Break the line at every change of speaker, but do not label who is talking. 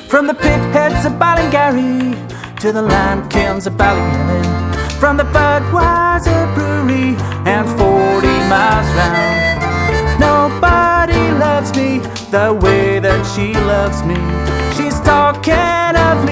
From the pit heads of Ballingarry to the lime kilns of Ballyellan, from the Budweiser Brewery and 40 miles round. Nobody loves me the way that she loves me. She's talking of